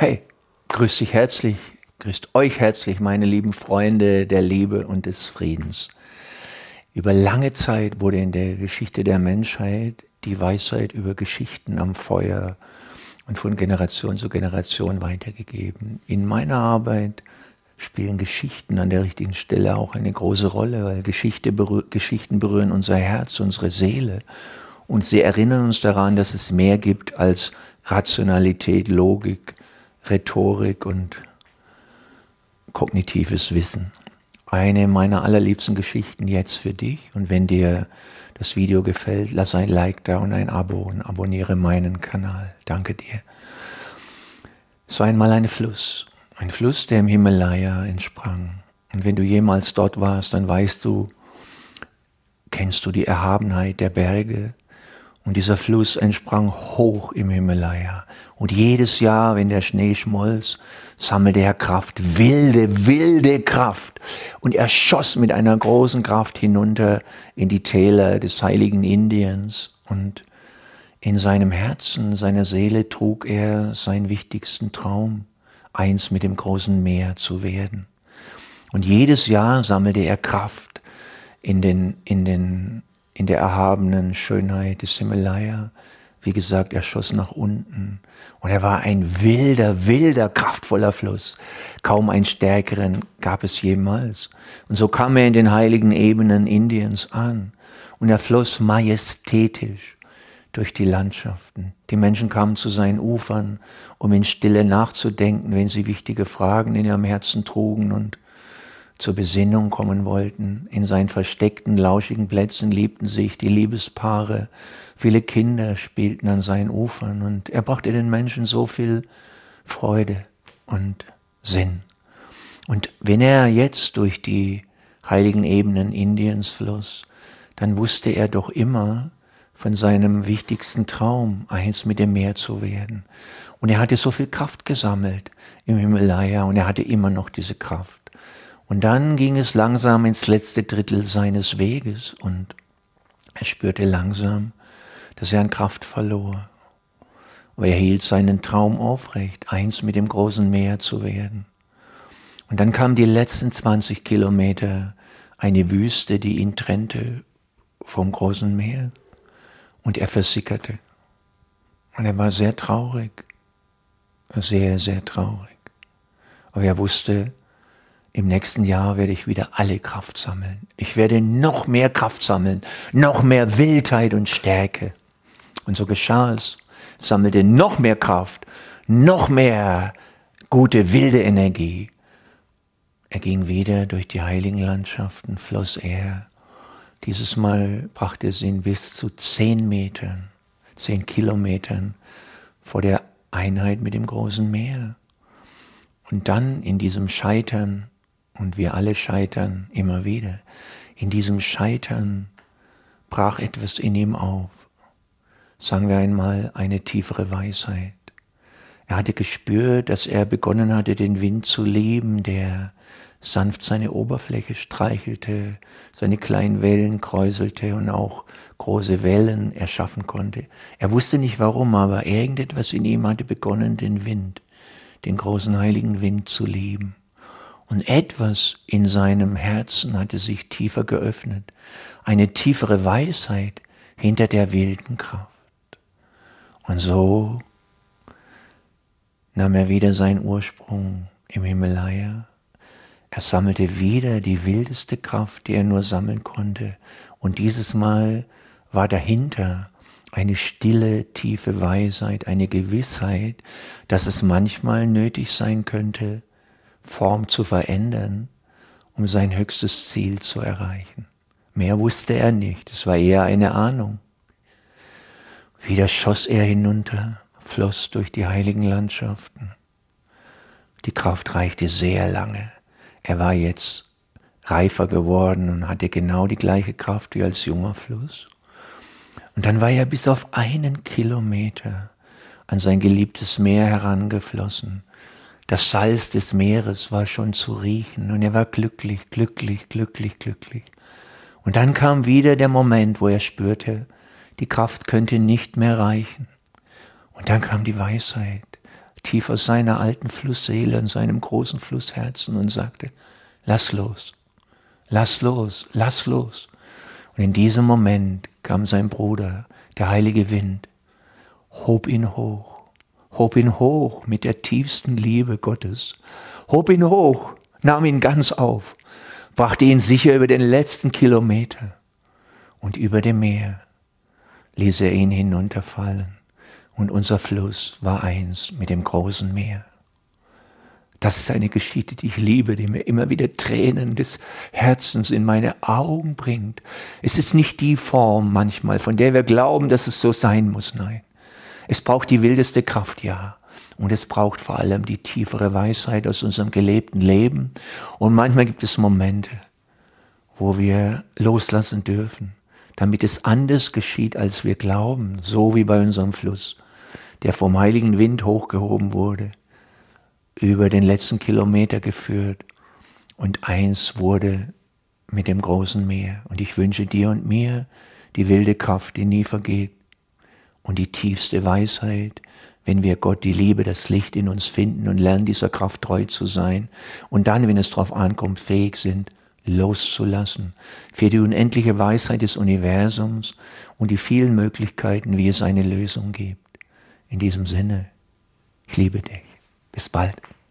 Hey, grüßt euch herzlich, meine lieben Freunde der Liebe und des Friedens. Über lange Zeit wurde in der Geschichte der Menschheit die Weisheit über Geschichten am Feuer und von Generation zu Generation weitergegeben. In meiner Arbeit spielen Geschichten an der richtigen Stelle auch eine große Rolle, weil Geschichten berühren unser Herz, unsere Seele und sie erinnern uns daran, dass es mehr gibt als Rationalität, Logik, Rhetorik und kognitives Wissen. Eine meiner allerliebsten Geschichten jetzt für dich. Und wenn dir das Video gefällt, lass ein Like da und ein Abo und abonniere meinen Kanal. Danke dir. Es war einmal ein Fluss, der im Himalaya entsprang. Und wenn du jemals dort warst, dann kennst du die Erhabenheit der Berge. Und dieser Fluss entsprang hoch im Himalaya. Und jedes Jahr, wenn der Schnee schmolz, sammelte er Kraft, wilde Kraft. Und er schoss mit einer großen Kraft hinunter in die Täler des heiligen Indiens. Und in seinem Herzen, seiner Seele trug er seinen wichtigsten Traum, eins mit dem großen Meer zu werden. Und jedes Jahr sammelte er Kraft in der erhabenen Schönheit des Himalaya. Wie gesagt, er schoss nach unten. Und er war ein wilder, kraftvoller Fluss. Kaum einen stärkeren gab es jemals. Und so kam er in den heiligen Ebenen Indiens an. Und er floss majestätisch durch die Landschaften. Die Menschen kamen zu seinen Ufern, um in Stille nachzudenken, wenn sie wichtige Fragen in ihrem Herzen trugen und zur Besinnung kommen wollten. In seinen versteckten, lauschigen Plätzen liebten sich die Liebespaare. Viele Kinder spielten an seinen Ufern und er brachte den Menschen so viel Freude und Sinn. Und wenn er jetzt durch die heiligen Ebenen Indiens floss, dann wusste er doch immer von seinem wichtigsten Traum, eins mit dem Meer zu werden. Und er hatte so viel Kraft gesammelt im Himalaya und er hatte immer noch diese Kraft. Und dann ging es langsam ins letzte Drittel seines Weges und er spürte langsam, dass er an Kraft verlor. Aber er hielt seinen Traum aufrecht, eins mit dem großen Meer zu werden. Und dann kamen die letzten 20 Kilometer, eine Wüste, die ihn trennte vom großen Meer. Und er versickerte. Und er war sehr traurig, sehr traurig. Aber er wusste, im nächsten Jahr werde ich wieder alle Kraft sammeln. Ich werde noch mehr Kraft sammeln, noch mehr Wildheit und Stärke. Und so geschah es. Er sammelte noch mehr Kraft, noch mehr gute, wilde Energie. Er ging wieder durch die heiligen Landschaften, floss er. Dieses Mal brachte es ihn bis zu 10 Kilometern vor der Einheit mit dem großen Meer. Und dann in diesem Scheitern, und wir alle scheitern immer wieder, in diesem Scheitern brach etwas in ihm auf. Sagen wir einmal eine tiefere Weisheit. Er hatte gespürt, dass er begonnen hatte, den Wind zu lieben, der sanft seine Oberfläche streichelte, seine kleinen Wellen kräuselte und auch große Wellen erschaffen konnte. Er wusste nicht warum, aber irgendetwas in ihm hatte begonnen, den Wind, den großen heiligen Wind zu lieben. Und etwas in seinem Herzen hatte sich tiefer geöffnet, eine tiefere Weisheit hinter der wilden Kraft. Und so nahm er wieder seinen Ursprung im Himalaya. Er sammelte wieder die wildeste Kraft, die er nur sammeln konnte. Und dieses Mal war dahinter eine stille, tiefe Weisheit, eine Gewissheit, dass es manchmal nötig sein könnte, Form zu verändern, um sein höchstes Ziel zu erreichen. Mehr wusste er nicht, es war eher eine Ahnung. Wieder schoss er hinunter, floss durch die heiligen Landschaften. Die Kraft reichte sehr lange. Er war jetzt reifer geworden und hatte genau die gleiche Kraft wie als junger Fluss. Und dann war er bis auf 1 Kilometer an sein geliebtes Meer herangeflossen. Das Salz des Meeres war schon zu riechen und er war glücklich. Und dann kam wieder der Moment, wo er spürte, die Kraft könnte nicht mehr reichen. Und dann kam die Weisheit, tief aus seiner alten Flussseele und seinem großen Flussherzen und sagte, lass los, lass los, lass los. Und in diesem Moment kam sein Bruder, der heilige Wind, hob ihn hoch mit der tiefsten Liebe Gottes, hob ihn hoch, nahm ihn ganz auf, brachte ihn sicher über den letzten Kilometer und über dem Meer ließ er ihn hinunterfallen und unser Fluss war eins mit dem großen Meer. Das ist eine Geschichte, die ich liebe, die mir immer wieder Tränen des Herzens in meine Augen bringt. Es ist nicht die Form manchmal, von der wir glauben, dass es so sein muss, nein. Es braucht die wildeste Kraft, ja. Und es braucht vor allem die tiefere Weisheit aus unserem gelebten Leben. Und manchmal gibt es Momente, wo wir loslassen dürfen, damit es anders geschieht, als wir glauben, so wie bei unserem Fluss, der vom heiligen Wind hochgehoben wurde, über den letzten Kilometer geführt und eins wurde mit dem großen Meer. Und ich wünsche dir und mir die wilde Kraft, die nie vergeht, und die tiefste Weisheit, wenn wir Gott, die Liebe, das Licht in uns finden und lernen, dieser Kraft treu zu sein und dann, wenn es darauf ankommt, fähig sind, loszulassen, für die unendliche Weisheit des Universums und die vielen Möglichkeiten, wie es eine Lösung gibt. In diesem Sinne, ich liebe dich. Bis bald.